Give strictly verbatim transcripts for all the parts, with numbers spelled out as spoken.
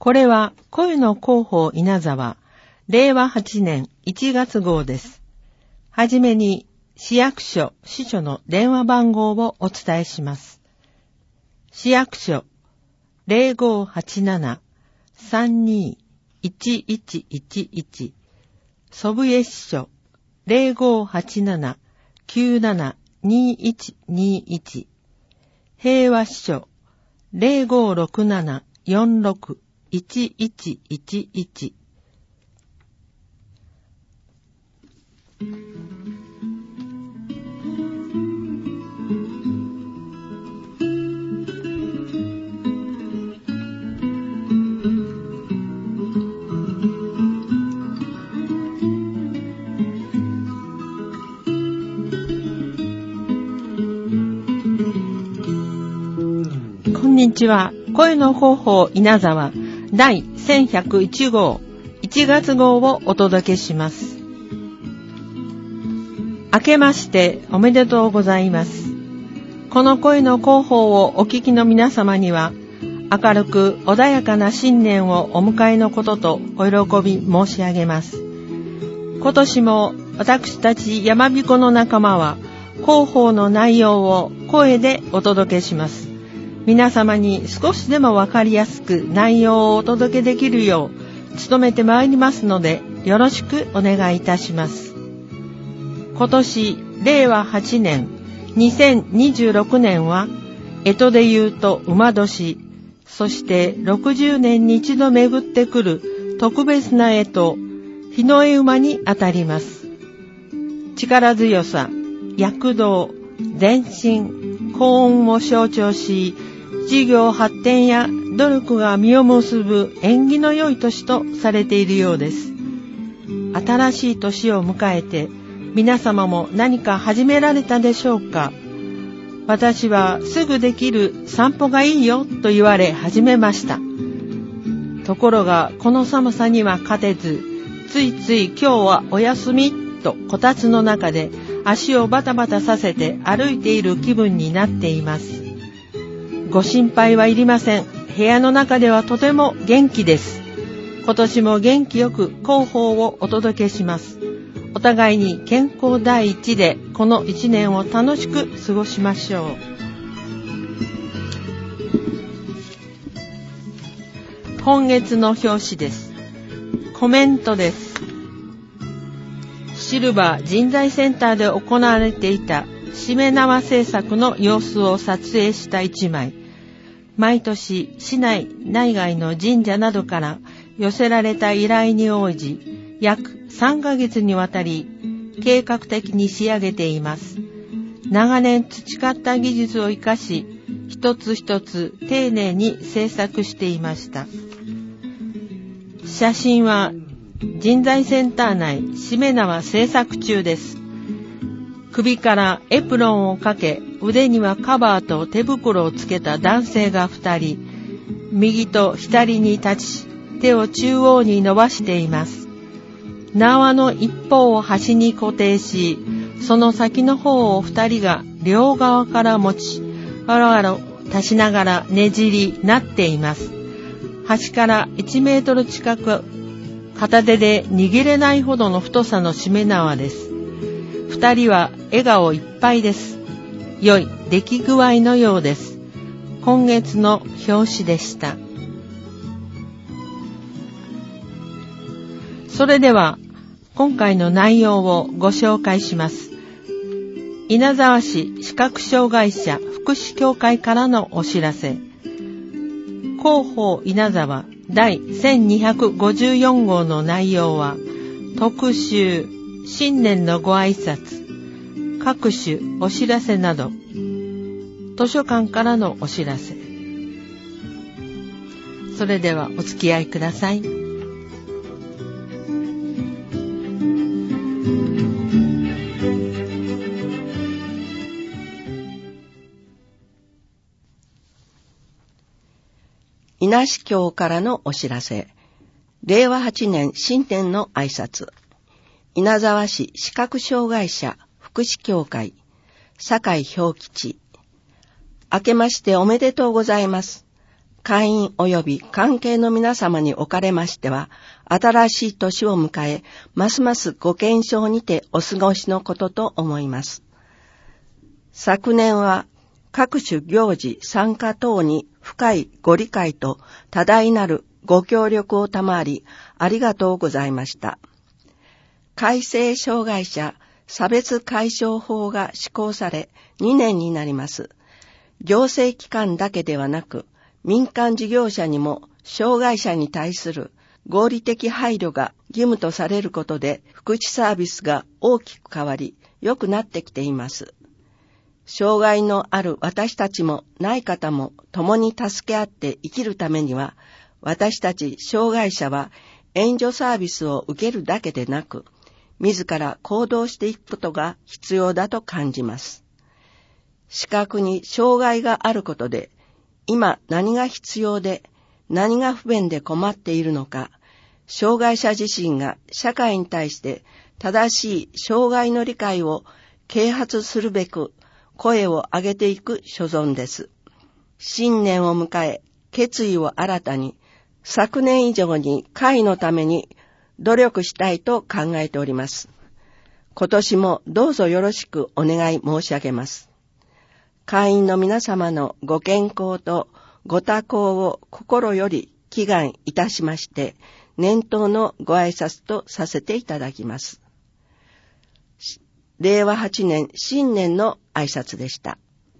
これは声の広報稲沢れいわはちねんいちがつ号です。はじめに市役所支所の電話番号をお伝えします。市役所 ゼロごはちなな さんに いちいちいちいち 祖父江支所 ゼロごはちなな きゅうなな にいちにいち 平和支所 ゼロごろくなな よんろく いちいちいちいち。こんにちは。声の広報稲沢第せんひゃくいち号いちがつ号をお届けします。明けましておめでとうございます。この声の広報をお聞きの皆様には、明るく穏やかな新年をお迎えのこととお喜び申し上げます。今年も私たち山彦の仲間は広報の内容を声でお届けします。皆様に少しでもわかりやすく内容をお届けできるよう努めてまいりますので、よろしくお願いいたします。今年れいわはちねんにせんにじゅうろくねんは干支で言うと馬年、そしてろくじゅうねんに一度巡ってくる特別な干支日の絵馬にあたります。力強さ、躍動、前進、幸運を象徴し、事業発展や努力が実を結ぶ縁起の良い年とされているようです。新しい年を迎えて皆様も何か始められたでしょうか。私はすぐできる散歩がいいよと言われ始めました。ところがこの寒さには勝てず、ついつい今日はお休みとこたつの中で足をバタバタさせて歩いている気分になっています。ご心配はいりません。部屋の中ではとても元気です。今年も元気よく広報をお届けします。お互いに健康第一でこの一年を楽しく過ごしましょう。今月の表紙です。コメントです。シルバー人材センターで行われていたしめ縄制作の様子を撮影した一枚。毎年市内内外の神社などから寄せられた依頼に応じ、約さんかげつにわたり計画的に仕上げています。長年培った技術を生かし、一つ一つ丁寧に制作していました。写真は人材センター内しめ縄制作中です。首からエプロンをかけ、腕にはカバーと手袋をつけた男性が二人、右と左に立ち、手を中央に伸ばしています。縄の一方を端に固定し、その先の方を二人が両側から持ち、わらわら足しながらねじりなっています。端からいちメートル近く、片手で握れないほどの太さのしめ縄です。二人は笑顔いっぱいです。良い出来具合のようです。今月の表紙でした。それでは今回の内容をご紹介します。稲沢市視覚障害者福祉協会からのお知らせ。広報稲沢第せんにひゃくごじゅうよん号の内容は、特集、新年のご挨拶、各種お知らせなど、図書館からのお知らせ。それではお付き合いください。 稲市教からのお知らせ。れいわはちねん新年の挨拶。稲沢市視覚障害者福祉協会酒井兵吉。明けましておめでとうございます。 会員及び関係の皆様におかれましては、新しい年を迎え、ますますご健勝にてお過ごしのことと思います。昨年は各種行事参加等に深いご理解と多大なるご協力を賜り、ありがとうございました。改正障害者差別解消法が施行されにねんになります。行政機関だけではなく、民間事業者にも障害者に対する合理的配慮が義務とされることで、福祉サービスが大きく変わり、良くなってきています。障害のある私たちもない方も共に助け合って生きるためには、私たち障害者は援助サービスを受けるだけでなく、自ら行動していくことが必要だと感じます。視覚に障害があることで、今何が必要で何が不便で困っているのか、障害者自身が社会に対して正しい障害の理解を啓発するべく声を上げていく所存です。新年を迎え、決意を新たに、昨年以上に会のために努力したいと考えております。今年もどうぞよろしくお願い申し上げます。会員の皆様のご健康とご多幸を心より祈願いたしまして、年頭のご挨拶とさせていただきます。れいわはちねん新年の挨拶でした。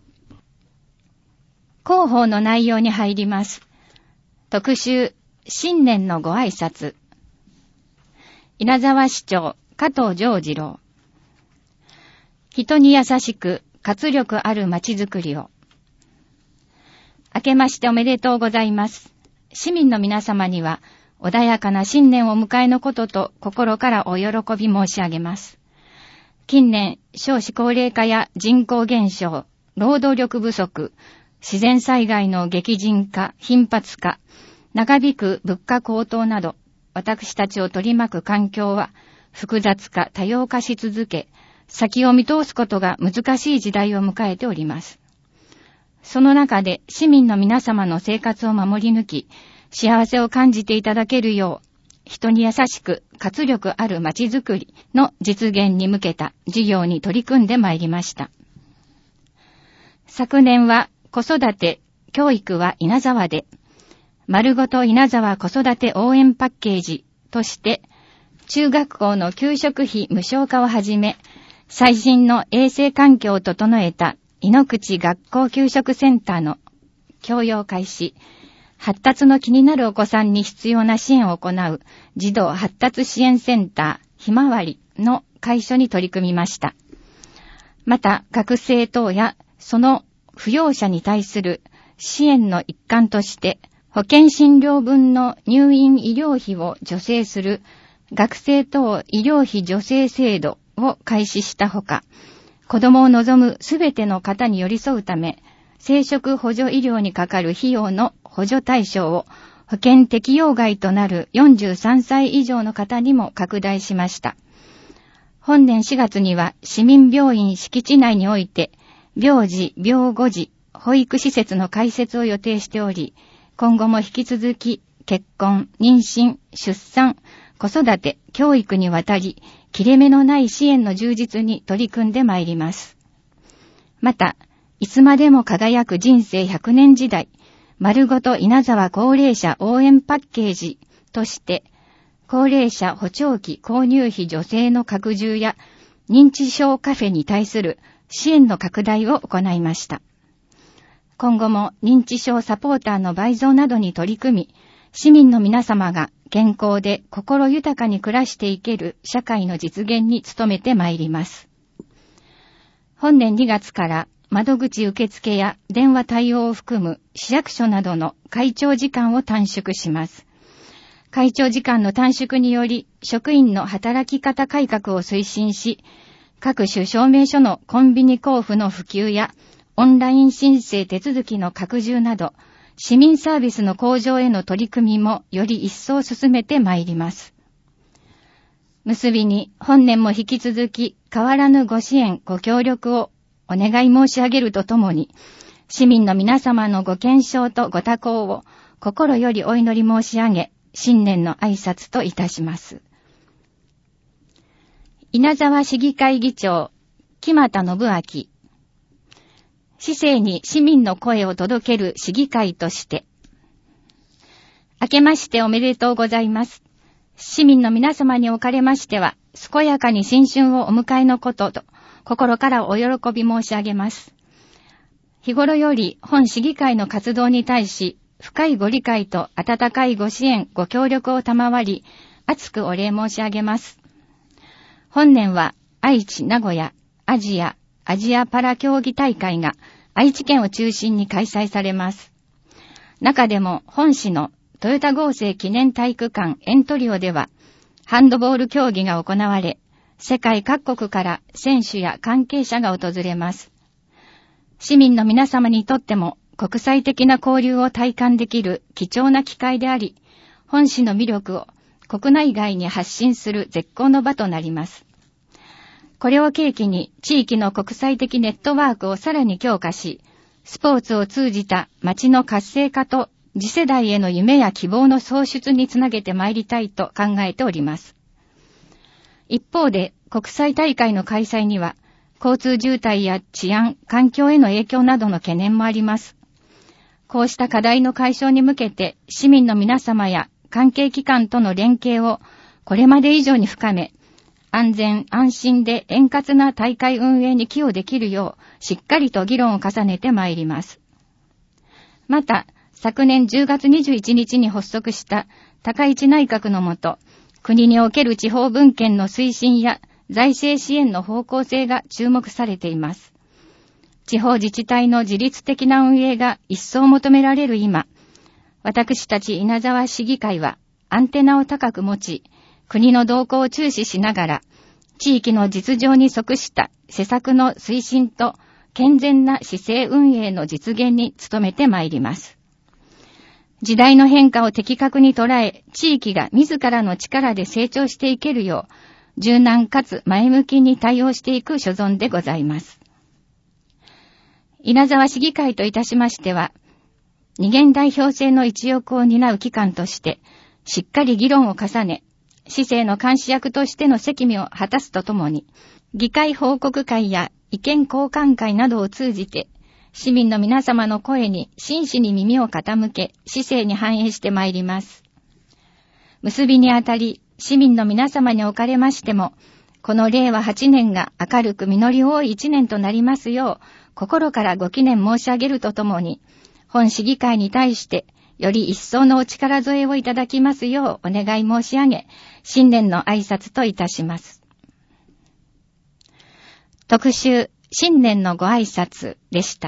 広報の内容に入ります。特集、新年のご挨拶。稲沢市長、加藤丈次郎。人に優しく、活力あるまちづくりを。明けましておめでとうございます。市民の皆様には、穏やかな新年を迎えのことと心からお喜び申し上げます。近年、少子高齢化や人口減少、労働力不足、自然災害の激甚化、頻発化、長引く物価高騰など、私たちを取り巻く環境は複雑化、多様化し続け、先を見通すことが難しい時代を迎えております。その中で市民の皆様の生活を守り抜き、幸せを感じていただけるよう、人に優しく活力あるまちづくりの実現に向けた事業に取り組んでまいりました。昨年は子育て、教育は稲沢で、丸ごと稲沢子育て応援パッケージとして、中学校の給食費無償化をはじめ、最新の衛生環境を整えた井ノ口学校給食センターの供用開始、発達の気になるお子さんに必要な支援を行う児童発達支援センターひまわりの開所に取り組みました。また、学生等やその扶養者に対する支援の一環として、保険診療分の入院医療費を助成する学生等医療費助成制度を開始したほか、子供を望むすべての方に寄り添うため、生殖補助医療にかかる費用の補助対象を保険適用外となるよんじゅうさんさい以上の方にも拡大しました。本年しがつには市民病院敷地内において、病児、病後児、保育施設の開設を予定しており、今後も引き続き結婚、妊娠、出産、子育て、教育にわたり、切れ目のない支援の充実に取り組んでまいります。また、いつまでも輝く人生ひゃくねん時代、丸ごと稲沢高齢者応援パッケージとして、高齢者補聴器購入費助成の拡充や、認知症カフェに対する支援の拡大を行いました。今後も認知症サポーターの倍増などに取り組み、市民の皆様が健康で心豊かに暮らしていける社会の実現に努めてまいります。本年にがつから窓口受付や電話対応を含む市役所などの会長時間を短縮します。会長時間の短縮により職員の働き方改革を推進し、各種証明書のコンビニ交付の普及やオンライン申請手続きの拡充など、市民サービスの向上への取り組みもより一層進めてまいります。結びに本年も引き続き変わらぬご支援ご協力をお願い申し上げるとともに、 市民の皆様のご健勝とご多幸を心よりお祈り申し上げ、新年の挨拶といたします。稲沢市議会議長、木俣信明。市政に市民の声を届ける市議会として、明けましておめでとうございます。市民の皆様におかれましては、健やかに新春をお迎えのことと、心からお喜び申し上げます。日頃より本市議会の活動に対し、深いご理解と温かいご支援、ご協力を賜り、厚くお礼申し上げます。本年は愛知、名古屋、アジア、アジアパラ競技大会が愛知県を中心に開催されます。中でも本市のトヨタ合成記念体育館エントリオでは、ハンドボール競技が行われ、世界各国から選手や関係者が訪れます。市民の皆様にとっても国際的な交流を体感できる貴重な機会であり、本市の魅力を国内外に発信する絶好の場となります。これを契機に地域の国際的ネットワークをさらに強化し、スポーツを通じた街の活性化と次世代への夢や希望の創出につなげてまいりたいと考えております。一方で国際大会の開催には交通渋滞や治安、環境への影響などの懸念もあります。こうした課題の解消に向けて市民の皆様や関係機関との連携をこれまで以上に深め、安全安心で円滑な大会運営に寄与できるようしっかりと議論を重ねてまいります。また、昨年じゅうがつにじゅういちにちに発足した高市内閣のもと、国における地方分権の推進や財政支援の方向性が注目されています。地方自治体の自律的な運営が一層求められる今、私たち稲沢市議会はアンテナを高く持ち、国の動向を注視しながら、地域の実情に即した施策の推進と健全な市政運営の実現に努めてまいります。時代の変化を的確に捉え、地域が自らの力で成長していけるよう、柔軟かつ前向きに対応していく所存でございます。稲沢市議会といたしましては、二元代表制の一翼を担う機関として、しっかり議論を重ね、市政の監視役としての責務を果たすとともに、議会報告会や意見交換会などを通じて、市民の皆様の声に真摯に耳を傾け、市政に反映してまいります。結びにあたり、市民の皆様におかれましても、このれいわはちねんが明るく実り多いいちねんとなりますよう、心からご祈念申し上げるとともに、本市議会に対して、より一層のお力添えをいただきますようお願い申し上げ、新年の挨拶といたします。特集、新年のご挨拶でした。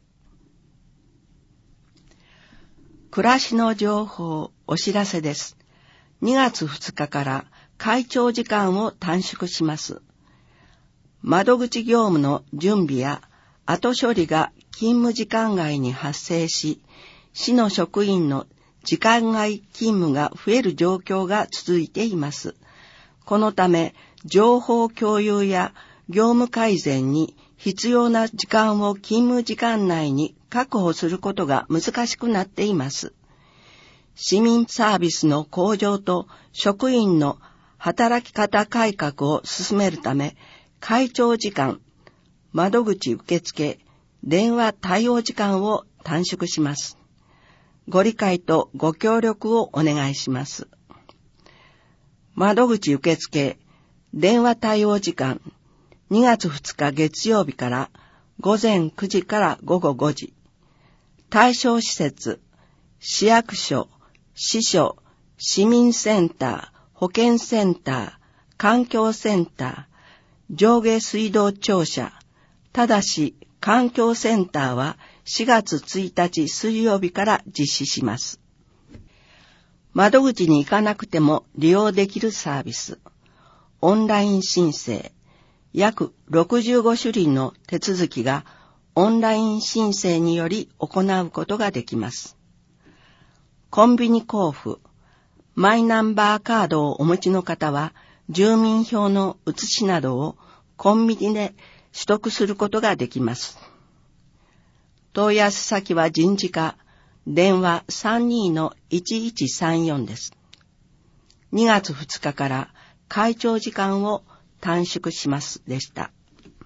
暮らしの情報、お知らせです。にがつふつかから会長時間を短縮します。窓口業務の準備や後処理が勤務時間外に発生し、市の職員の時間外勤務が増える状況が続いています。このため、情報共有や業務改善に必要な時間を勤務時間内に確保することが難しくなっています。市民サービスの向上と職員の働き方改革を進めるため、会長時間、窓口受付、電話対応時間を短縮します。ご理解とご協力をお願いします。窓口受付、電話対応時間、にがつふつか月曜日からごぜんくじからごごごじ。対象施設、市役所、市所、市民センター、保健センター、環境センター、上下水道庁舎。ただし、環境センターはしがつついたち水曜日から実施します。窓口に行かなくても利用できるサービス。オンライン申請。約ろくじゅうごしゅるいの手続きがオンライン申請により行うことができます。コンビニ交付。マイナンバーカードをお持ちの方は、住民票の写しなどをコンビニで取得することができます。 問い合わせ先は人事課、電話 さんにーのいちいちさんよん です。にがつふつかから会長時間を短縮しますでした。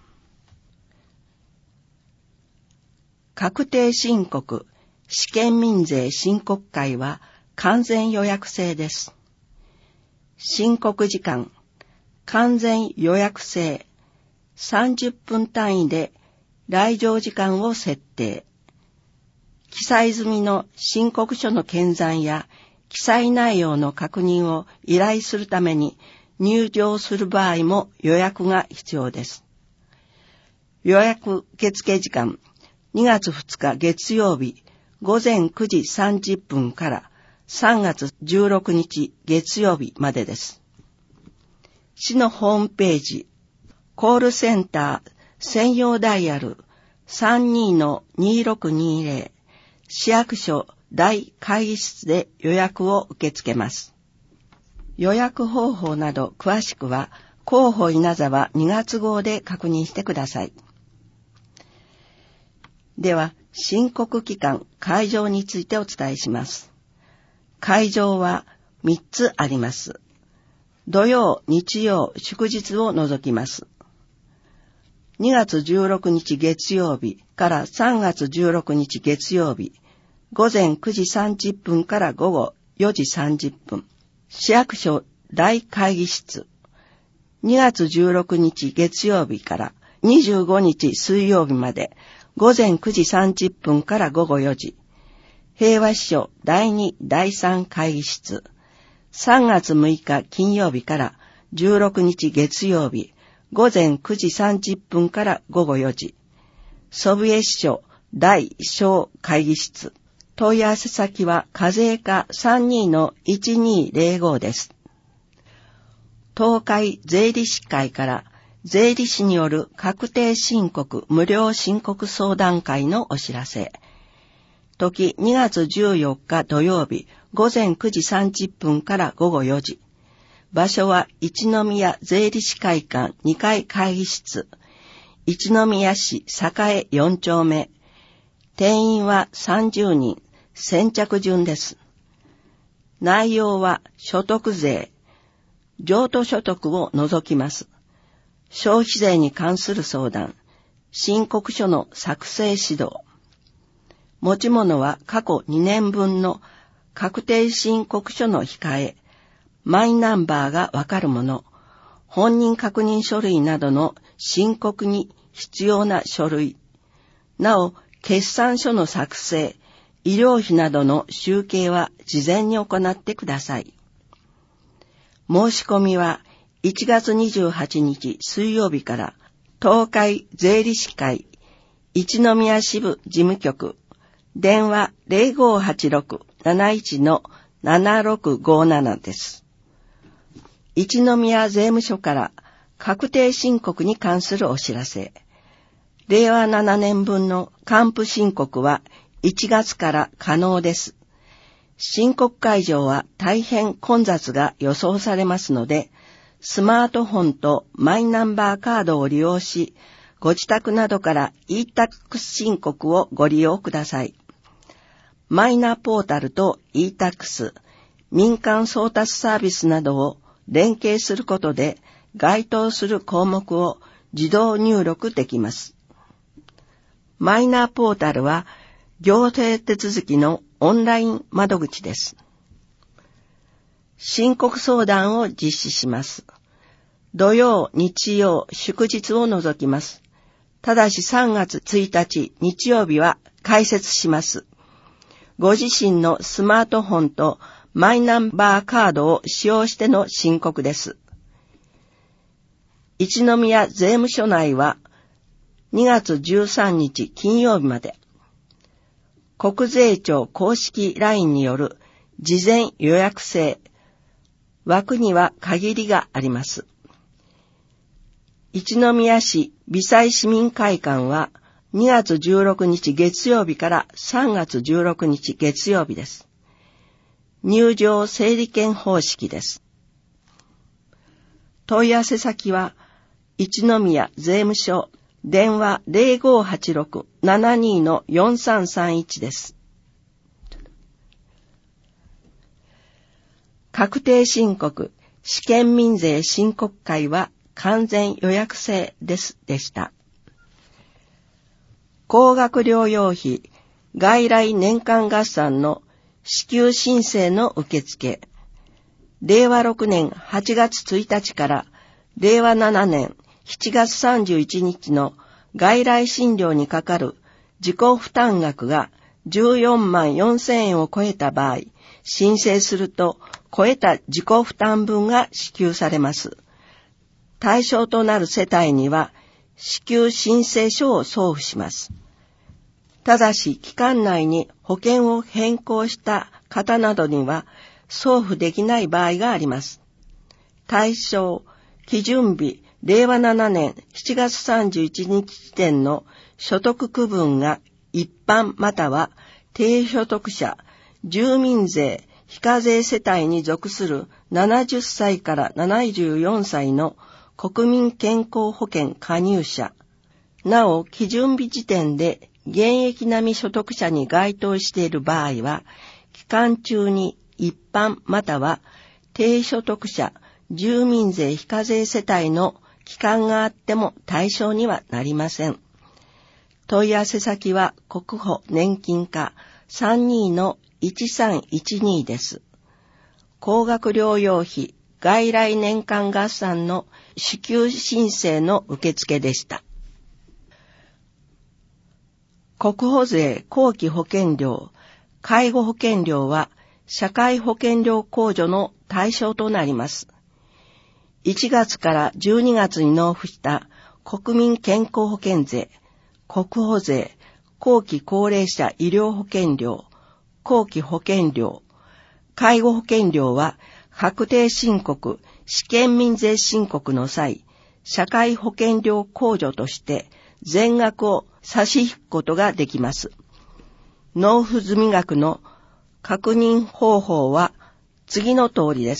確定申告試験民税申告会は完全予約制です。申告時間、完全予約制、さんじゅっぷん単位で来場時間を設定。記載済みの申告書の検算や記載内容の確認を依頼するために入場する場合も予約が必要です。予約受付時間、にがつふつか月曜日ごぜんくじさんじゅっぷんからさんがつじゅうろくにち月曜日までです。市のホームページ、コールセンター専用ダイヤル さんにーのにーろくにーぜろ 市役所大会議室で予約を受け付けます。予約方法など詳しくは広報稲沢にがつ号で確認してください。では、申告期間、会場についてお伝えします。会場はみっつあります。土曜、日曜、祝日を除きます。にがつじゅうろくにち月曜日からさんがつじゅうろくにち月曜日、ごぜんくじさんじゅっぷんからごごよじさんじゅっぷん、市役所大会議室。にがつじゅうろくにち月曜日からにじゅうごにち水曜日まで、ごぜんくじさんじゅっぷんからごごよじ、平和支所だいにだいさん会議室。さんがつむいか金曜日からじゅうろくにち月曜日、ごぜんくじさんじゅっぷんからごごよじ、祖父江支所大小会議室。問い合わせ先は課税課 さんにーのいちにーぜろご です。東海税理士会から税理士による確定申告無料申告相談会のお知らせ。時にがつじゅうよっか土曜日ごぜんくじさんじゅっぷんからごごよじ。場所は一宮税理士会館にかい会議室。一宮市栄よんちょうめ。定員はさんじゅうにん。先着順です。内容は所得税、譲渡所得を除きます。消費税に関する相談、申告書の作成指導。持ち物は過去にねんぶんの確定申告書の控え、マイナンバーがわかるもの、本人確認書類などの申告に必要な書類。なお、決算書の作成、医療費などの集計は事前に行ってください。申し込みはいちがつにじゅうはちにち水曜日から東海税理士会一宮支部事務局電話 ゼロごーはちろく なないち のななろくごーなな です。一宮税務署から確定申告に関するお知らせ。れいわななねんぶんの還付申告はいちがつから可能です。申告会場は大変混雑が予想されますので、スマートフォンとマイナンバーカードを利用し、ご自宅などから e-タックス 申告をご利用ください。マイナポータルと e-タックス、民間送達サービスなどを連携することで該当する項目を自動入力できます。マイナポータルは行政手続きのオンライン窓口です。申告相談を実施します。土曜、日曜、祝日を除きます。ただしさんがつついたち日曜日は開設します。ご自身のスマートフォンとマイナンバーカードを使用しての申告です。一宮税務署内はにがつじゅうさんにち金曜日まで。国税庁公式 ライン による事前予約制、枠には限りがあります。一宮市美西市民会館はにがつじゅうろくにち月曜日からさんがつじゅうろくにち月曜日です。入場整理券方式です。問い合わせ先は一宮税務署電話 ゼロごはちろく ななに よんさんさんいち です。確定申告、試験民税申告会は完全予約制ですでした。高額療養費、外来年間合算の支給申請の受付、れいわろくねんはちがつついたちかられいわななねんしちがつさんじゅういちにちの外来診療にかかる自己負担額がじゅうよんまんよんせんえんを超えた場合、申請すると超えた自己負担分が支給されます。対象となる世帯には支給申請書を送付します。ただし期間内に保険を変更した方などには送付できない場合があります。対象、基準日、れいわななねんしちがつさんじゅういちにち時点の所得区分が一般または低所得者、住民税非課税世帯に属するななじゅっさいからななじゅうよんさいの国民健康保険加入者、なお基準日時点で現役並み所得者に該当している場合は、期間中に一般または低所得者、住民税非課税世帯の期間があっても対象にはなりません。問い合わせ先は国保年金課 さんに のいちさんいちに です。高額療養費、外来年間合算の支給申請の受付でした。国保税後期保険料、介護保険料は社会保険料控除の対象となります。いちがつからじゅうにがつに納付した国民健康保険税、国保税、後期高齢者医療保険料、後期保険料、介護保険料は確定申告、試験民税申告の際、社会保険料控除として全額を差し引くことができます。納付済み額の確認方法は次の通りです。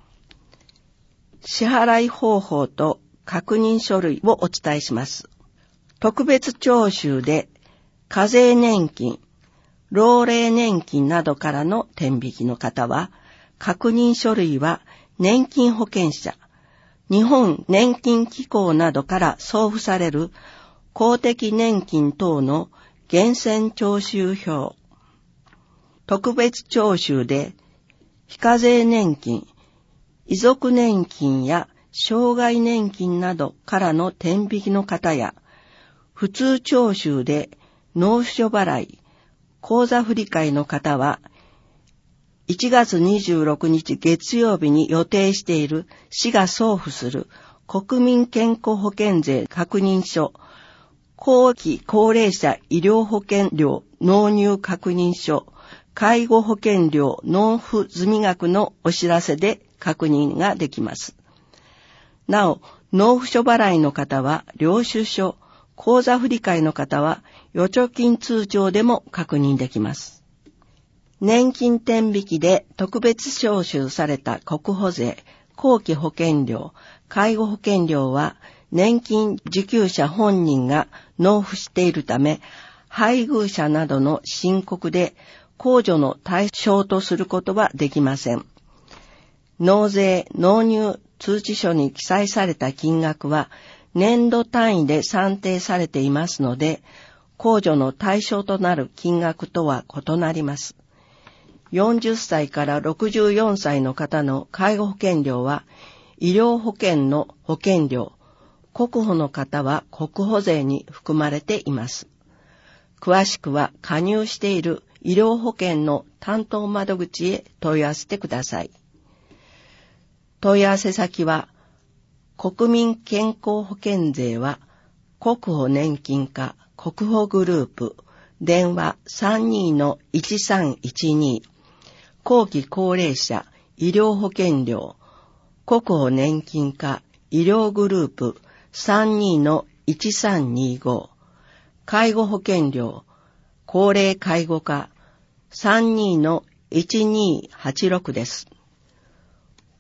支払い方法と確認書類をお伝えします。特別徴収で課税年金、老齢年金などからの天引きの方は、確認書類は年金保険者、日本年金機構などから送付される公的年金等の源泉徴収票、特別徴収で非課税年金、遺族年金や障害年金などからの天引きの方や、普通徴収で納付書払い、口座振替の方は、いちがつにじゅうろくにち月曜日に予定している市が送付する国民健康保険税確認書、後期高齢者医療保険料納入確認書、介護保険料納付済み額のお知らせで確認ができます。なお、納付書払いの方は領収書、口座振替の方は預貯金通帳でも確認できます。年金天引きで特別徴収された国保税、後期保険料、介護保険料は年金受給者本人が納付しているため、配偶者などの申告で控除の対象とすることはできません。納税納入通知書に記載された金額は年度単位で算定されていますので、控除の対象となる金額とは異なります。よんじゅっさいからろくじゅうよんさいの方の介護保険料は医療保険の保険料、国保の方は国保税に含まれています。詳しくは加入している医療保険の担当窓口へ問い合わせてください。問い合わせ先は、国民健康保険税は国保年金課国保グループ電話 さんに のいちさんいちに、後期高齢者医療保険料国保年金課医療グループ さんに のいちさんにご、介護保険料高齢介護課 さんに のいちにはちろくです。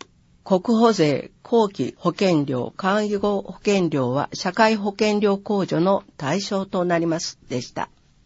国保税、後期保険料、介護保険料は社会保険料控除の対象となりますでした。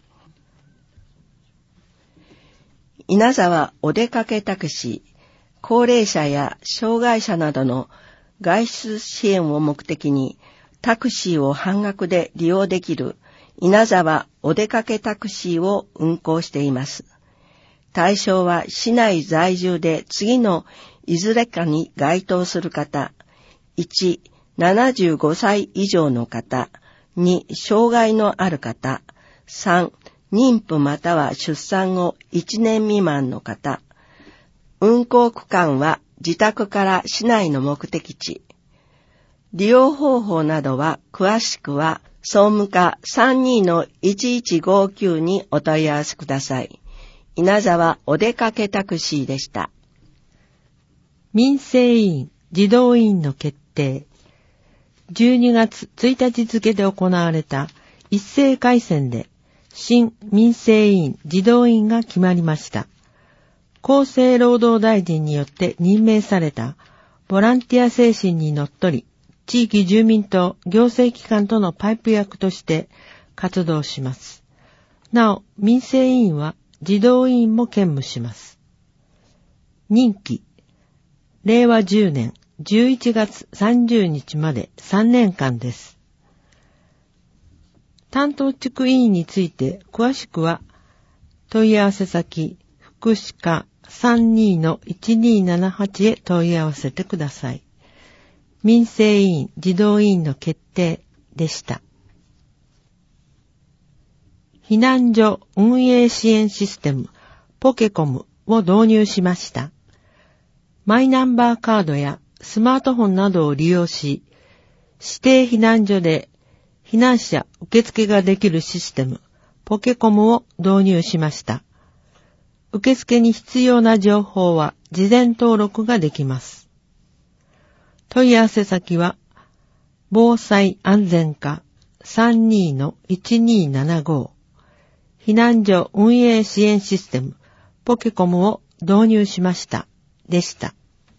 稲沢お出かけタクシー、高齢者や障害者などの外出支援を目的にタクシーを半額で利用できる稲沢お出かけタクシーを運行しています。対象は市内在住で次のいずれかに該当する方、いち、ななじゅうごさい以上の方、に、障害のある方、さん、妊婦または出産後いちねん未満の方。運行区間は自宅から市内の目的地。利用方法などは詳しくは総務課 さんじゅうにのいちいちごきゅう にお問い合わせください。稲沢お出かけタクシーでした。 民生委員児童委員の決定。じゅうにがつついたち付で行われた一斉改選で新民生委員児童委員が決まりました。厚生労働大臣によって任命されたボランティア精神にのっとり、地域住民と行政機関とのパイプ役として活動します。なお、民生委員は児童委員も兼務します。任期、れいわじゅうねんじゅういちがつさんじゅうにちまでさんねんかんです。担当地区委員について詳しくは問い合わせ先福祉課 さんじゅうにのいちにーななはち へ問い合わせてください。民生委員児童委員の決定でした。避難所運営支援システムポケコムを導入しました。マイナンバーカードやスマートフォンなどを利用し、指定避難所で避難者受付ができるシステムポケコムを導入しました。受付に必要な情報は事前登録ができます。問い合わせ先は防災安全課 さんじゅうにのいちにーななご 避難所運営支援システムポケコムを導入しましたでした。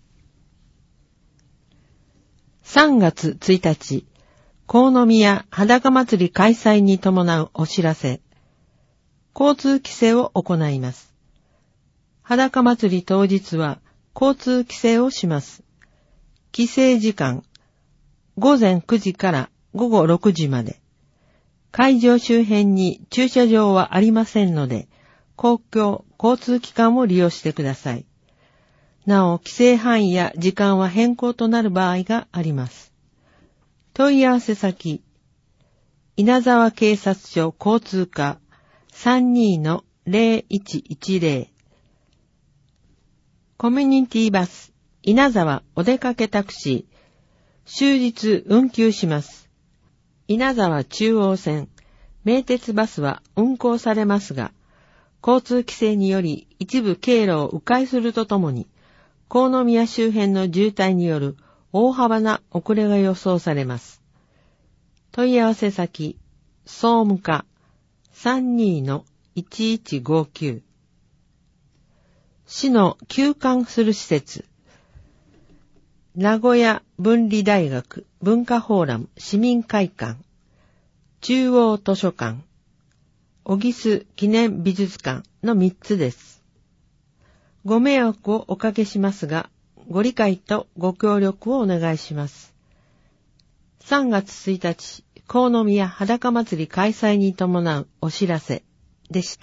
さんがつついたち、国宮裸祭り開催に伴うお知らせ。交通規制を行います。裸祭り当日は交通規制をします。規制時間、ごぜんくじからごごろくじまで。会場周辺に駐車場はありませんので、公共交通機関を利用してください。なお、規制範囲や時間は変更となる場合があります。問い合わせ先、稲沢警察署交通課 さんじゅうにのぜろいちいちぜろ コミュニティバス稲沢お出かけタクシー終日運休します。稲沢中央線名鉄バスは運行されますが、交通規制により一部経路を迂回するとともに、国宮周辺の渋滞による大幅な遅れが予想されます。問い合わせ先、総務課 さんじゅうにのいちいちごきゅう 市の休館する施設、名古屋文理大学文化フォーラム市民会館、中央図書館、小木須記念美術館のみっつです。ご迷惑をおかけしますが、ご理解とご協力をお願いします。さんがつついたち、国宮裸祭り開催に伴うお知らせでした。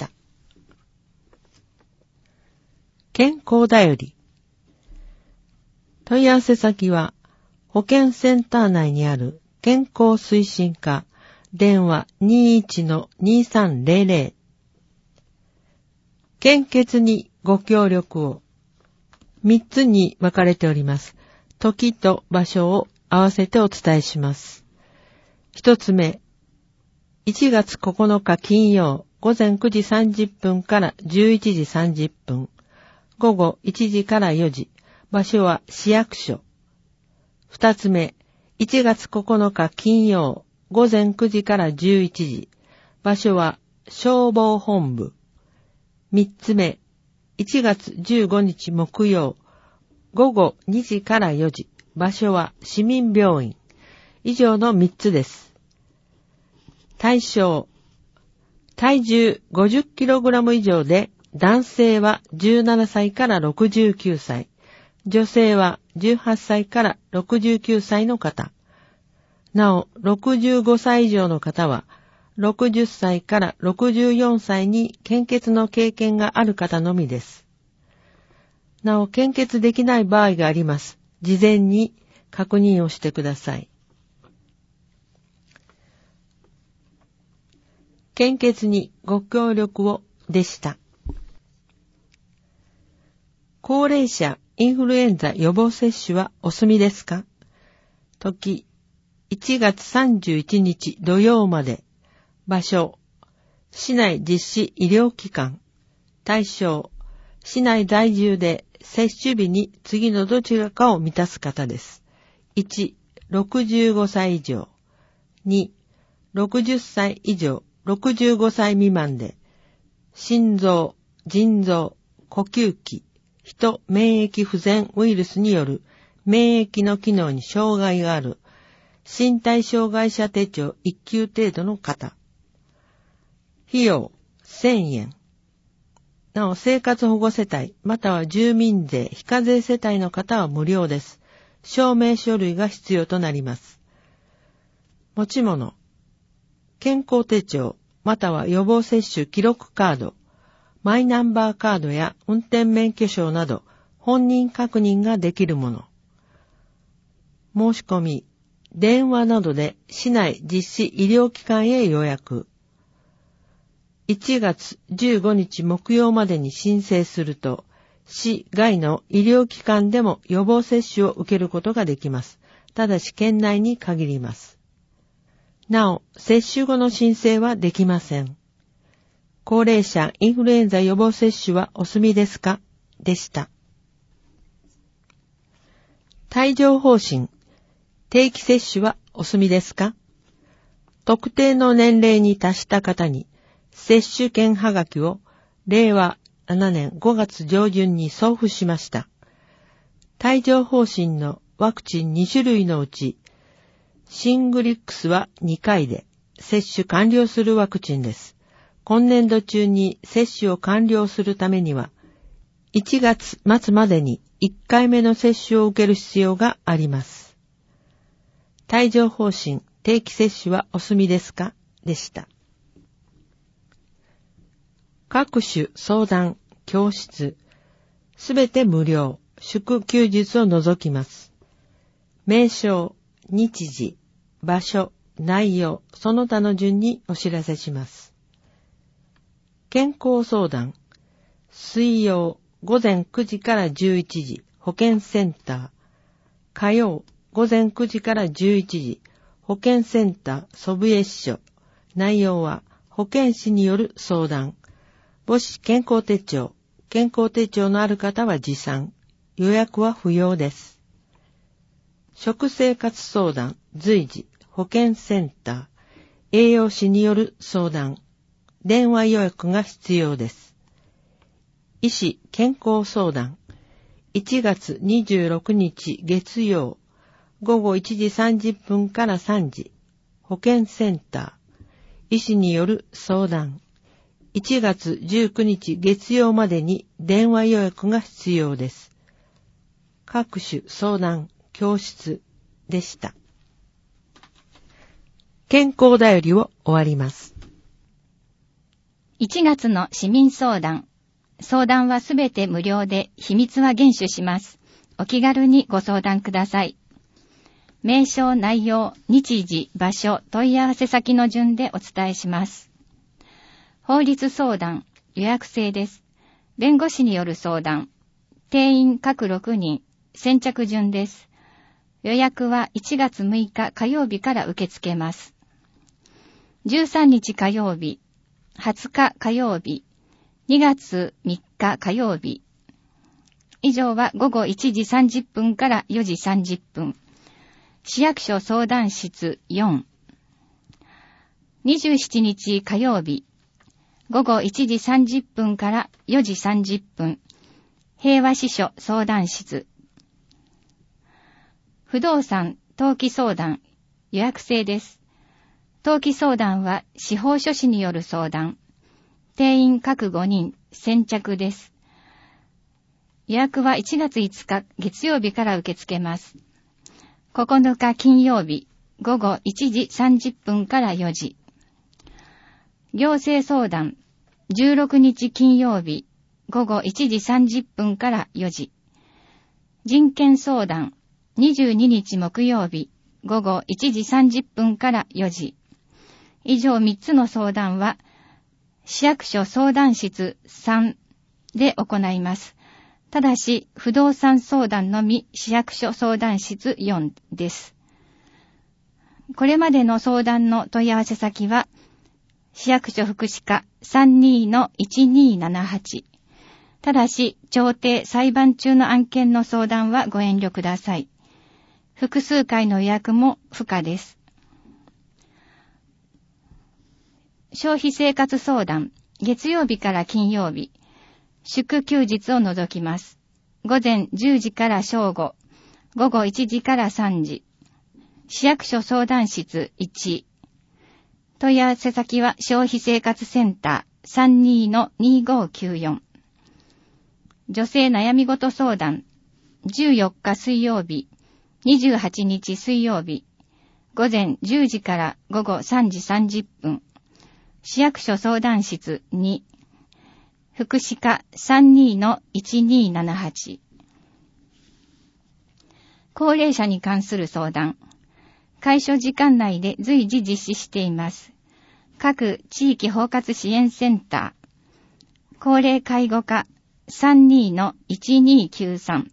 健康だより。問い合わせ先は、保健センター内にある健康推進課、電話 にじゅういちのにさんぜろぜろ。献血にご協力を。みっつに分かれております。時と場所を合わせてお伝えします。一つ目、いちがつここのか金曜、ごぜんくじさんじゅっぷんからじゅういちじさんじゅっぷん、午後いちじからよじ、場所は市役所。二つ目、いちがつここのか金曜、ごぜんくじからじゅういちじ、場所は消防本部。三つ目、いちがつじゅうごにち木曜、 午後にじからよじ、場所は市民病院。以上のみっつです。対象、体重 ごじゅっキログラム 以上で、男性はじゅうななさいからろくじゅうきゅうさい、女性はじゅうはっさいからろくじゅうきゅうさいの方。なお、ろくじゅうごさい以上の方は、ろくじゅっさいからろくじゅうよんさいに献血の経験がある方のみです。なお、献血できない場合があります。事前に確認をしてください。献血にご協力をでした。高齢者インフルエンザ予防接種はお済みですか？時、いちがつさんじゅういちにち土曜まで。場所、市内実施医療機関。対象、市内在住で接種日に次のどちらかを満たす方です。いち、ろくじゅうごさい以上。に、ろくじゅっさい以上、ろくじゅうごさい未満で、心臓、腎臓、呼吸器、人免疫不全ウイルスによる免疫の機能に障害がある身体障害者手帳いっきゅう程度の方。費用せんえん。なお、生活保護世帯または住民税非課税世帯の方は無料です。証明書類が必要となります。持ち物、健康手帳または予防接種記録カード、マイナンバーカードや運転免許証など本人確認ができるもの。申し込み、電話などで市内実施医療機関へ予約。いちがつじゅうごにち木曜までに申請すると、市外の医療機関でも予防接種を受けることができます。ただし県内に限ります。なお、接種後の申請はできません。高齢者インフルエンザ予防接種はお済みですか？でした。帯状疱疹、定期接種はお済みですか？特定の年齢に達した方に接種券はがきをれいわななねんごがつ上旬に送付しました。帯状疱疹のワクチンにしゅるいのうち、シングリックスはにかいで接種完了するワクチンです。今年度中に接種を完了するためには、いちがつまつまでにいっかいめの接種を受ける必要があります。帯状疱疹定期接種はお済みですか？でした。各種相談、教室、すべて無料、祝休日を除きます。名称、日時、場所、内容、その他の順にお知らせします。健康相談、水曜午前くじからじゅういちじ、保健センター。火曜午前くじからじゅういちじ、保健センター祖父江支所。内容は保健師による相談。母子健康手帳。健康手帳のある方は持参。予約は不要です。食生活相談、随時、保健センター。栄養士による相談。電話予約が必要です。医師健康相談。いちがつにじゅうろくにち月曜、ごごいちじさんじゅっぷんからさんじ、保健センター。医師による相談。いちがつじゅうくにち月曜までに電話予約が必要です。各種相談、教室でした。健康だよりを終わります。 いちがつの市民相談。相談はすべて無料で秘密は厳守します。お気軽にご相談ください。名称、内容、日時、場所、問い合わせ先の順でお伝えします。法律相談、予約制です。弁護士による相談。定員各ろくにん、先着順です。予約はいちがつむいか火曜日から受け付けます。じゅうさんにち火曜日、はつか火曜日、にがつみっか火曜日。以上はごごいちじさんじゅっぷんからよじさんじゅっぷん。市役所相談室よん。にじゅうしちにち火曜日、ごごいちじさんじゅっぷんからよじさんじゅっぷん。平和支所相談室。 不動産登記相談予約制です。登記相談は司法書士による相談。定員各ごにん先着です。予約はいちがついつか月曜日から受け付けます。ここのか金曜日ごごいちじさんじゅっぷんからよじ。行政相談じゅうろくにち金曜日ごごいちじさんじゅっぷんからよじ。人権相談にじゅうににち木曜日ごごいちじさんじゅっぷんからよじ。以上みっつの相談は市役所相談室さんで行います。ただし不動産相談のみ市役所相談室よんです。これまでの相談の問い合わせ先は市役所福祉課 さんにーのいちにーななはち。ただし調停裁判中の案件の相談はご遠慮ください。複数回の予約も不可です。消費生活相談、月曜日から金曜日、祝休日を除きます。午前じゅうじから正午、午後いちじからさんじ。市役所相談室いち。問い合わせ先は消費生活センター さんにーのにーごーきゅうよん。女性悩み事相談、じゅうよっか水曜日、にじゅうはちにち水曜日、午前じゅうじから午後さんじさんじゅっぷん。市役所相談室に、福祉課 さんにーのいちにーななはち。高齢者に関する相談、開所時間内で随時実施しています。各地域包括支援センター、高齢介護課 さんにーのいちにーきゅうさん。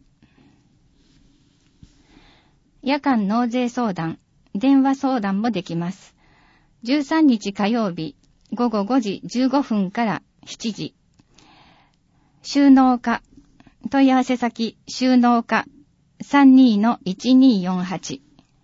夜間納税相談、電話相談もできます。じゅうさんにち火曜日、ごごごじじゅうごふんからしちじ。収納課、問い合わせ先、収納課 さんにーのいちにーよんはち。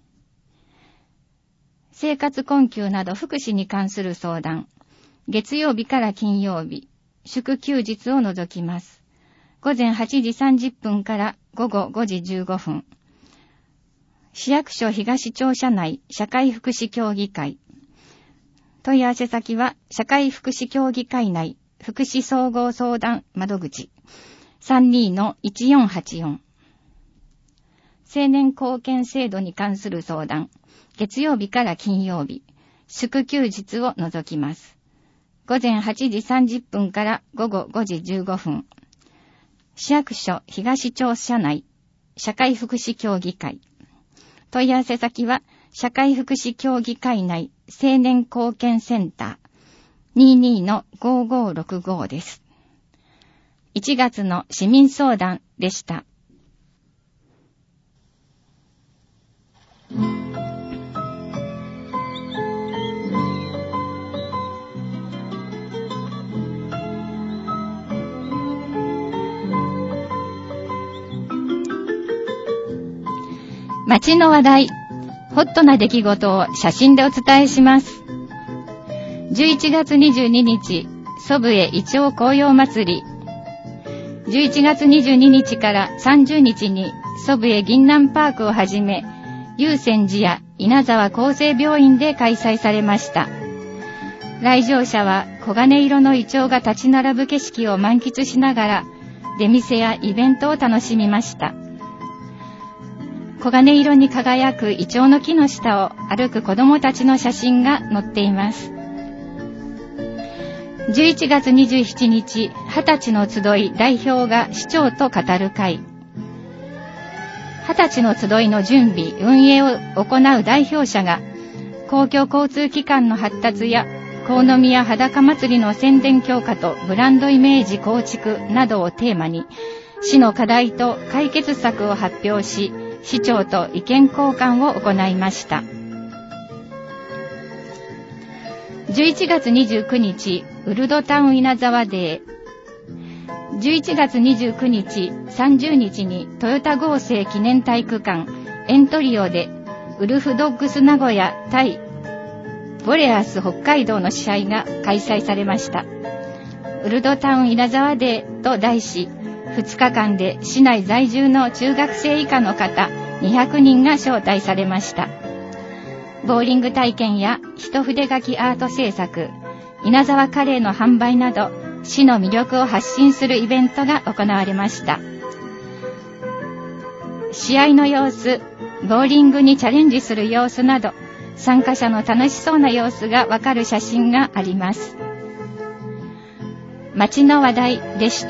生活困窮など福祉に関する相談、月曜日から金曜日、祝休日を除きます。午前はちじさんじゅっぷんからごごごじじゅうごふん。市役所東庁舎内社会福祉協議会。問い合わせ先は社会福祉協議会内福祉総合相談窓口 さんにーのいちよんはちよん。青年貢献制度に関する相談、月曜日から金曜日、祝休日を除きます。午前はちじさんじゅっぷんからごごごじじゅうごふん。市役所東庁舎内社会福祉協議会。問い合わせ先は社会福祉協議会内青年貢献センター にじゅうにのごーごーろくご です。いちがつの市民相談でした。街の話題、ホットな出来事を写真でお伝えします。じゅういちがつにじゅうににち、祖父江イチョウ紅葉祭り。じゅういちがつにじゅうににちからさんじゅうにちに祖父江銀南パークをはじめ、祐泉寺や稲沢厚生病院で開催されました。来場者は黄金色のイチョウが立ち並ぶ景色を満喫しながら、出店やイベントを楽しみました。黄金色に輝くイチョウの木の下を歩く子どもたちの写真が載っています。じゅういちがつにじゅうしちにち、はたちの集い代表が市長と語る会。はたちの集いの準備、運営を行う代表者が、公共交通機関の発達や国宮裸祭りの宣伝強化とブランドイメージ構築などをテーマに、市の課題と解決策を発表し、市長と意見交換を行いました。じゅういちがつにじゅうくにち、ウルドタウン稲沢デー。じゅういちがつにじゅうくにち、さんじゅうにちにトヨタ合成記念体育館エントリオでウルフドッグス名古屋対ボレアス北海道の試合が開催されました。ウルドタウン稲沢デーと題し、ふつかかんで市内在住の中学生以下の方にひゃくにんが招待されました。ボーリング体験や一筆書きアート制作、稲沢カレーの販売など、市の魅力を発信するイベントが行われました。試合の様子、ボーリングにチャレンジする様子など、参加者の楽しそうな様子がわかる写真があります。街の話題でした。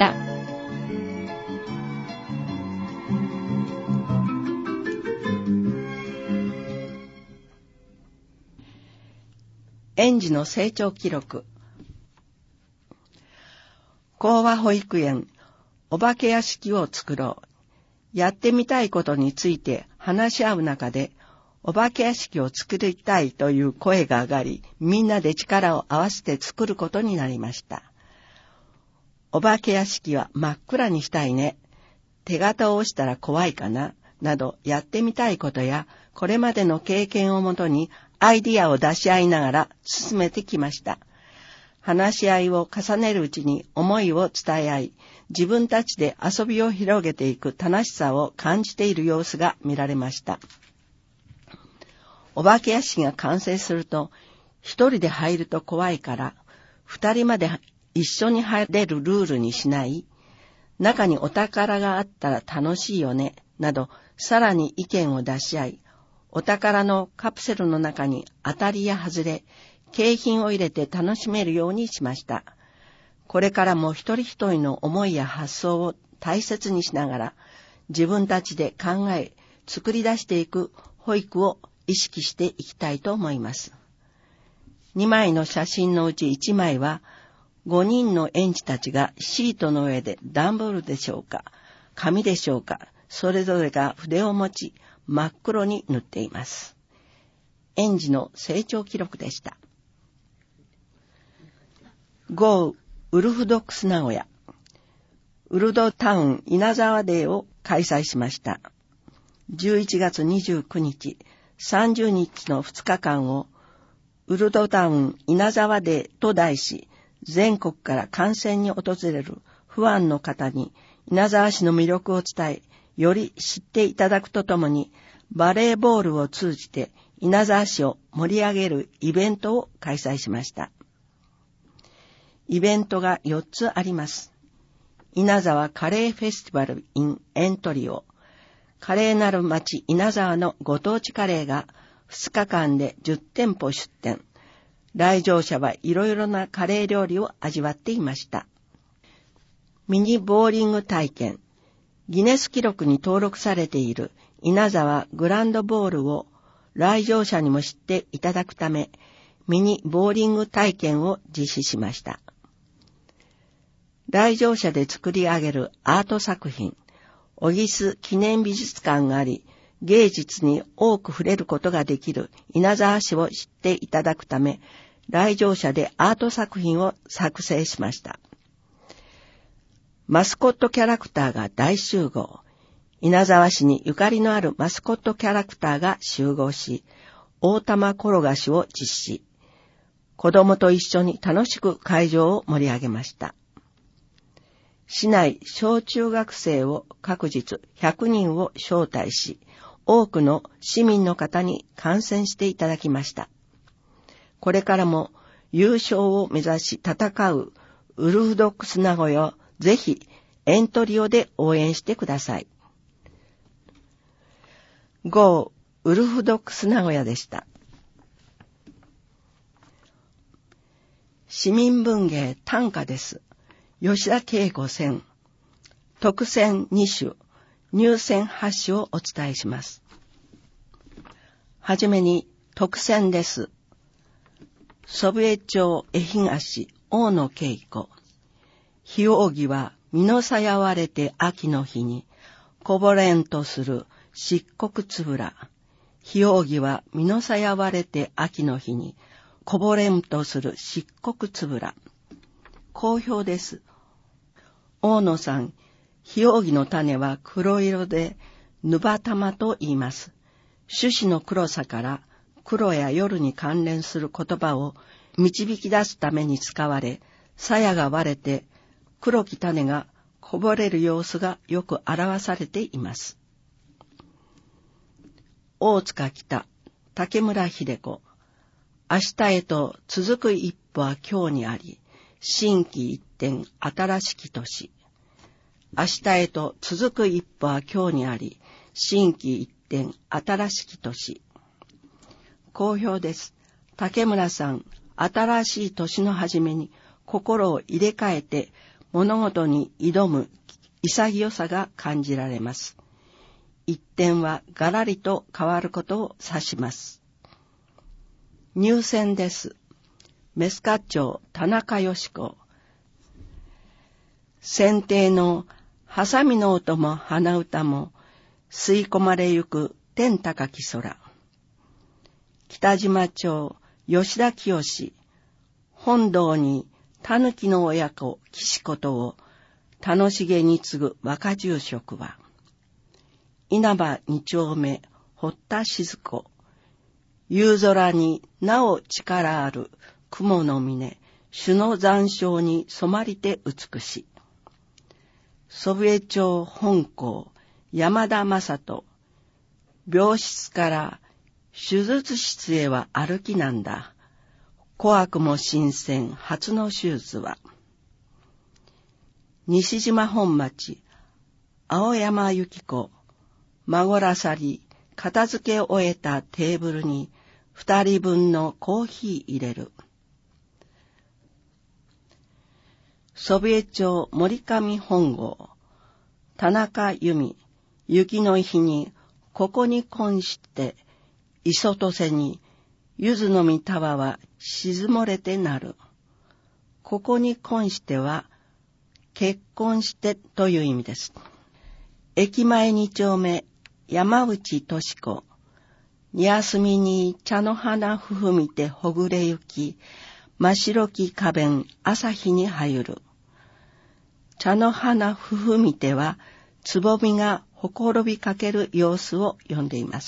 園児の成長記録。講和保育園、お化け屋敷を作ろう。やってみたいことについて話し合う中で、お化け屋敷を作りたいという声が上がり、みんなで力を合わせて作ることになりました。お化け屋敷は真っ暗にしたいね。手形を押したら怖いかな。などやってみたいことや、これまでの経験をもとにアイディアを出し合いながら進めてきました。話し合いを重ねるうちに思いを伝え合い、自分たちで遊びを広げていく楽しさを感じている様子が見られました。お化け屋敷が完成すると、一人で入ると怖いから、二人まで一緒に入れるルールにしない？中にお宝があったら楽しいよね、など、さらに意見を出し合い、お宝のカプセルの中に当たりや外れ、景品を入れて楽しめるようにしました。これからも一人一人の思いや発想を大切にしながら、自分たちで考え、作り出していく保育を意識していきたいと思います。にまいの写真のうちいちまいは、ごにんの園児たちがシートの上で段ボールでしょうか、紙でしょうか、それぞれが筆を持ち、真っ黒に塗っています。園児の成長記録でした。ゴーウルフドッグス名古屋、ウルドタウン稲沢デーを開催しました。じゅういちがつにじゅうくにち、さんじゅうにちのふつかかんをウルドタウン稲沢デーと題し、全国から観戦に訪れるファンの方に稲沢市の魅力を伝え、より知っていただくとともに、バレーボールを通じて稲沢市を盛り上げるイベントを開催しました。イベントがよっつあります。稲沢カレーフェスティバル in エントリオ。カレーなる町稲沢のご当地カレーがふつかかんでじゅってんぽ出店。来場者はいろいろなカレー料理を味わっていました。ミニボーリング体験。ギネス記録に登録されている稲沢グランドボールを来場者にも知っていただくため、ミニボーリング体験を実施しました。来場者で作り上げるアート作品、小木須記念美術館があり、芸術に多く触れることができる稲沢市を知っていただくため、来場者でアート作品を作成しました。マスコットキャラクターが大集合。稲沢市にゆかりのあるマスコットキャラクターが集合し、大玉転がしを実施。子供と一緒に楽しく会場を盛り上げました。市内小中学生を各日ひゃくにんを招待し、多くの市民の方に観戦していただきました。これからも優勝を目指し戦うウルフドッグス名古屋をぜひエントリオで応援してください。ゴーウルフドッグス名古屋でした。市民文芸短歌です。吉田恵子選。特選にしゅ、入選はちしゅをお伝えします。はじめに特選です。祖父江町江東大野恵子。日扇は実のさやわれて秋の日に、こぼれんとする漆黒つぶら。日扇は実のさやわれて秋の日に、こぼれんとする漆黒つぶら。好評です。大野さん、日扇の種は黒色で、ぬばたまと言います。種子の黒さから黒や夜に関連する言葉を導き出すために使われ、鞘が割れて黒き種がこぼれる様子がよく表されています。 大塚北、竹村秀子。明日へと続く一歩は今日にあり、心機一転、新しき年。明日へと続く一歩は今日にあり、心機一転、新しき年。好評です。竹村さん、新しい年の初めに心を入れ替えて物事に挑む潔さが感じられます。一点はがらりと変わることを指します。入選です。メスカ町田中よし子。選定のハサミの音も鼻歌も吸い込まれゆく天高き空。北島町吉田清。本堂に狸の親子岸ことを楽しげに継ぐ若住職は。稲葉二丁目堀田静子。夕空になお力ある雲の峰、朱の残照に染まりて美しい。祖父江町本校、山田正人。病室から手術室へは歩きなんだ。怖くも新鮮、初の手術は。西島本町、青山由紀子。孫らさり、片付け終えたテーブルに二人分のコーヒー入れる。祖父江町森上本郷。田中由美。雪の日にここに婚して、磯とせに柚子の実束は沈もれてなる。ここに婚しては結婚してという意味です。駅前二丁目山内俊子。に休みに茶の花ふふみてほぐれゆき、真白き花弁朝日に入る。茶の花ふふみては、つぼみがほころびかける様子を読んでいます。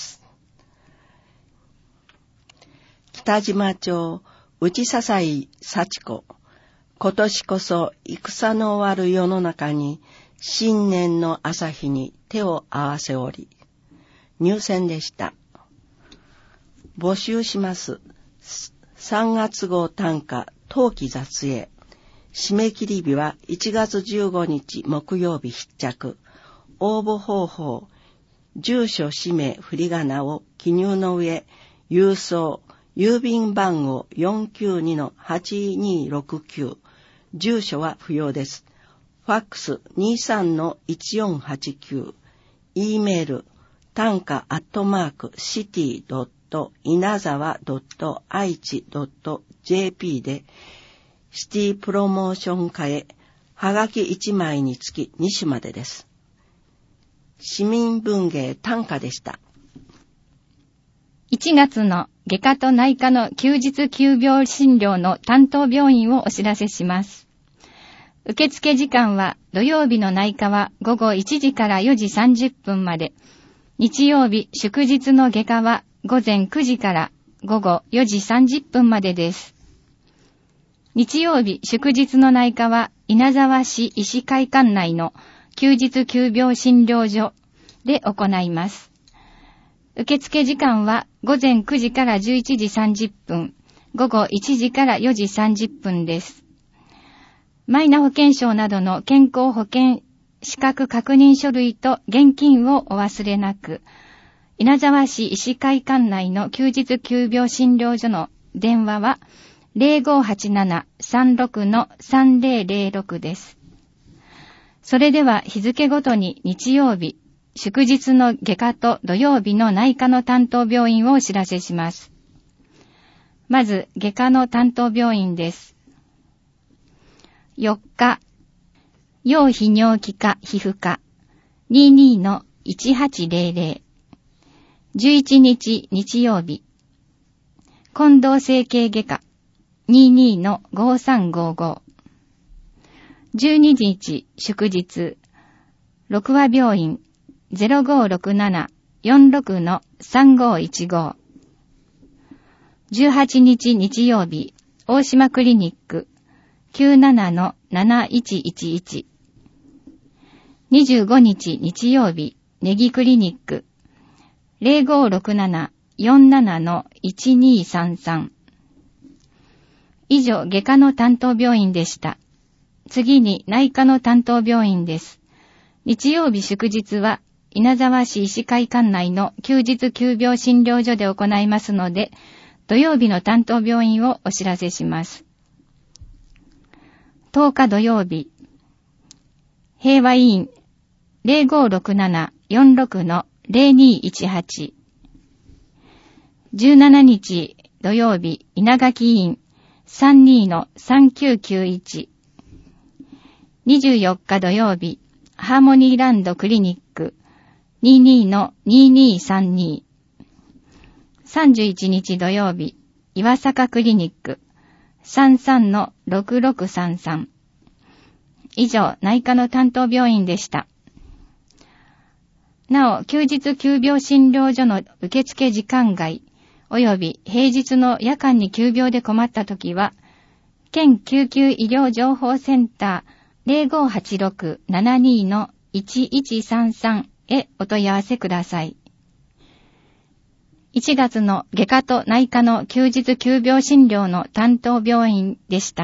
北島町内笹井幸子。今年こそ戦の終わる世の中に、新年の朝日に手を合わせおり。入選でした。募集します。さんがつ号短歌冬季雑詠。締め切り日はいちがつじゅうごにち木曜日必着。応募方法、住所氏名振り仮名を記入の上、郵送、郵便番号 よんきゅうにのはちにろくきゅう。住所は不要です。ファックス にじゅうさんのいちよんはちきゅう。E メール、短歌アットマークシティドット稲沢ドット愛知ドット ジェーピー でシティプロモーション課へはがきいちまいにつきに種までです。市民文芸短歌でした。 いちがつの外科と内科の休日急病診療の担当病院をお知らせします。受付時間は土曜日の内科はごごいちじからよじさんじゅっぷんまで、日曜日祝日の外科はごぜんくじからごごよじさんじゅっぷんまでです。日曜日祝日の内科は稲沢市医師会館内の休日急病診療所で行います。受付時間はごぜんくじからじゅういちじさんじゅっぷん、ごごいちじからよじさんじゅっぷんです。マイナ保険証などの健康保険資格確認書類と現金をお忘れなく、稲沢市医師会館内の休日急病診療所の電話は ゼロごはちななさんろくのさんぜろぜろろく です。それでは日付ごとに日曜日、祝日の外科と土曜日の内科の担当病院をお知らせします。まず外科の担当病院です。よっか、要泌尿器科皮膚科 にじゅうにのいちはちぜろぜろ。じゅういちにち日曜日、近藤整形外科 にじゅうにのごさんごご。じゅうににち祝日、六和病院 ゼロごろくななよんろくのさんごいちご。じゅうはちにち日曜日、大島クリニック きゅうななのなないちいちいち。にじゅうごにち日曜日、ネギクリニックゼロごろくなな よんなな のいちにさんさん。以上、外科の担当病院でした。次に内科の担当病院です。日曜日祝日は稲沢市医師会館内の休日急病診療所で行いますので、土曜日の担当病院をお知らせします。とおか土曜日、平和委員 ゼロごろくなな よんろく のゼロにいちはち。じゅうしちにち土曜日、稲垣委員 さんにのさんきゅうきゅういち。にじゅうよっか土曜日、ハーモニーランドクリニック にじゅうにのににさんに。さんじゅういちにち土曜日、岩坂クリニック さんじゅうさんのろくろくさんさん。以上、内科の担当病院でした。なお、休日急病診療所の受付時間外、及び平日の夜間に急病で困ったときは、県救急医療情報センター ゼロごはちろく ななにのいちいちさんさん へお問い合わせください。いちがつの外科と内科の休日急病診療の担当病院でした。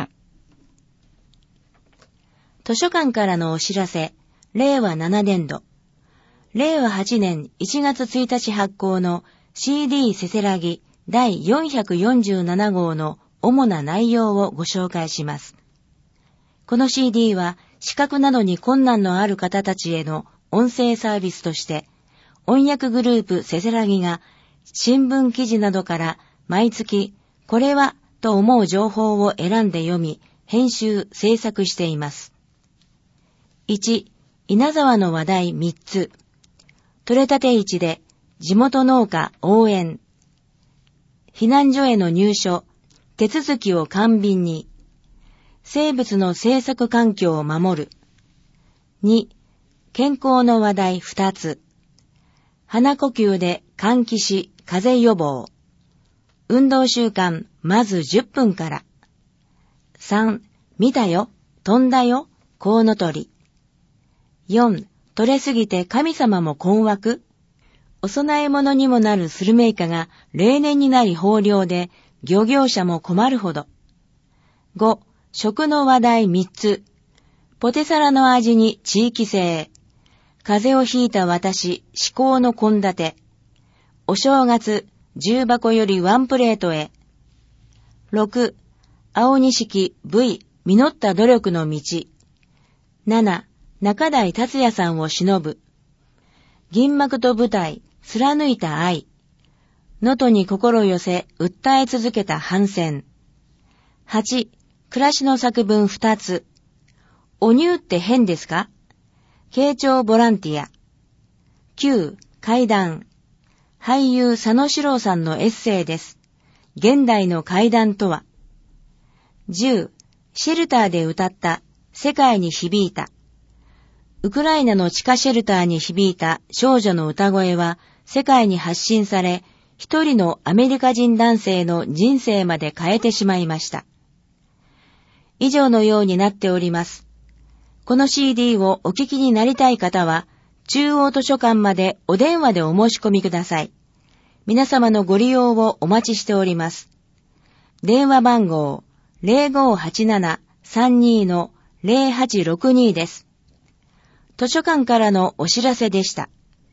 図書館からのお知らせ、れいわななねんど。れいわはちねんいちがつついたち発行の シーディー せせらぎだいよんひゃくよんじゅうななごうの主な内容をご紹介します。この シーディー は視覚などに困難のある方たちへの音声サービスとして、音訳グループせせらぎが新聞記事などから毎月これはと思う情報を選んで読み、編集、制作しています。いち、稲沢の話題みっつ。取れたて市で地元農家応援。避難所への入所、手続きを簡便に。生物の生息環境を守る。に、健康の話題ふたつ。鼻呼吸で換気し風邪予防。運動習慣まずじゅっぷんから。さん、見たよ、飛んだよ、コウノトリ。よん、取れすぎて神様も困惑。お供え物にもなるスルメイカが例年になり豊漁で漁業者も困るほど。ご、食の話題みっつ。ポテサラの味に地域性。風邪をひいた私、至高の献立。お正月、重箱よりワンプレートへ。ろく、青錦 ブイ 実った努力の道。なな、中台達也さんを偲ぶ。銀幕と舞台、貫いた愛。能登に心寄せ、訴え続けた反戦。はち、暮らしの作文ふたつ。お乳って変ですか？慶長ボランティア。きゅう、怪談。俳優佐野史郎さんのエッセイです。現代の怪談とは。じゅう、シェルターで歌った世界に響いた。ウクライナの地下シェルターに響いた少女の歌声は世界に発信され、一人のアメリカ人男性の人生まで変えてしまいました。以上のようになっております。この シーディー をお聞きになりたい方は、中央図書館までお電話でお申し込みください。皆様のご利用をお待ちしております。電話番号 ゼロごはちなな さんに の ゼロはちろくに です。図書館からのお知らせでした。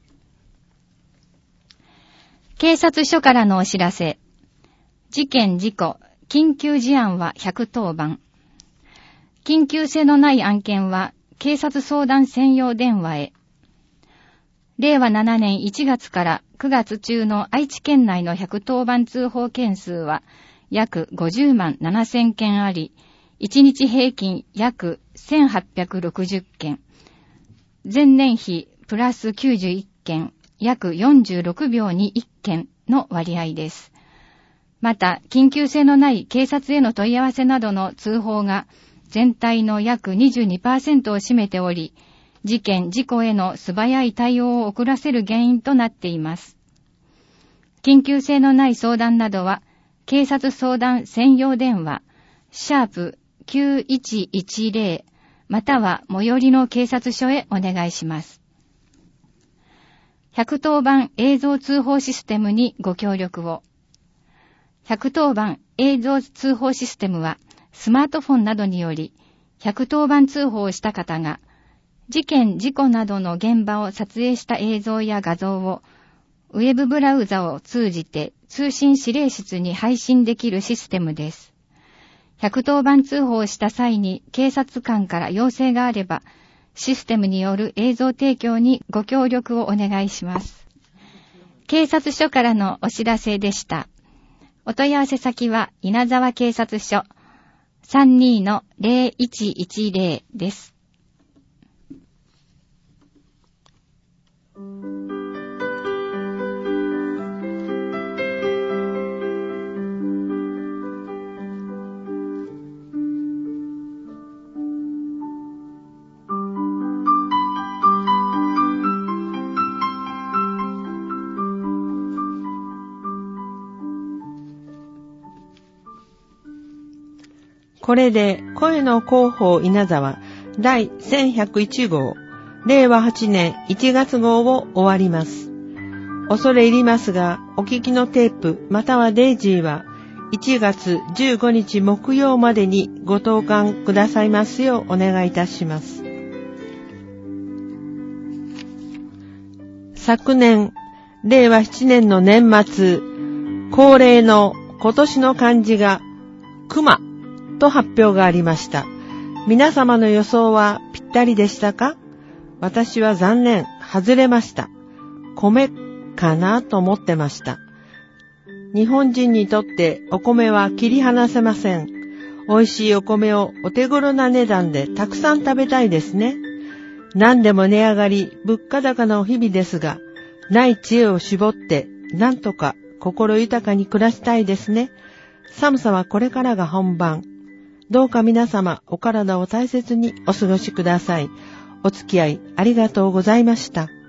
警察署からのお知らせ。事件事故、緊急事案はひゃくとおばん。緊急性のない案件は警察相談専用電話へ。れいわななねんいちがつからくがつ中の愛知県内のひゃくとおばん通報件数は約ごじゅうまんななせんけんあり、いちにち平均約せんはっぴゃくろくじゅっけん。前年比プラスきゅうじゅういっけん、約よんじゅうろくびょうにいっけんの割合です。また、緊急性のない警察への問い合わせなどの通報が全体の約 にじゅうにパーセント を占めており、事件・事故への素早い対応を遅らせる原因となっています。緊急性のない相談などは、警察相談専用電話、シャープきゅういちいちゼロまたは最寄りの警察署へお願いします。 ひゃくとおばん映像通報システムにご協力を。ひゃくとおばん映像通報システムは、スマートフォンなどにより、ひゃくとおばん通報をした方が、事件・事故などの現場を撮影した映像や画像を、ウェブブラウザを通じて通信指令室に配信できるシステムです。ひゃくとおばん通報をした際に警察官から要請があれば、システムによる映像提供にご協力をお願いします。警察署からのお知らせでした。お問い合わせ先は稲沢警察署 さんにーのぜろいちいちぜろ です。 これで声の広報稲沢第せんひゃくいちごうれいわはちねんいちがつごうを終わります。恐れ入りますが、お聞きのテープまたはデイジーはいちがつじゅうごにち木曜までにご投函くださいますようお願いいたします。昨年れいわななねんの年末、恒例の今年の漢字が熊と発表がありました。皆様の予想はぴったりでしたか？私は残念、外れました。米かなと思ってました。日本人にとってお米は切り離せません。美味しいお米をお手頃な値段でたくさん食べたいですね。何でも値上がり、物価高の日々ですが、ない知恵を絞ってなんとか心豊かに暮らしたいですね。寒さはこれからが本番。どうか皆様お体を大切にお過ごしください。お付き合いありがとうございました。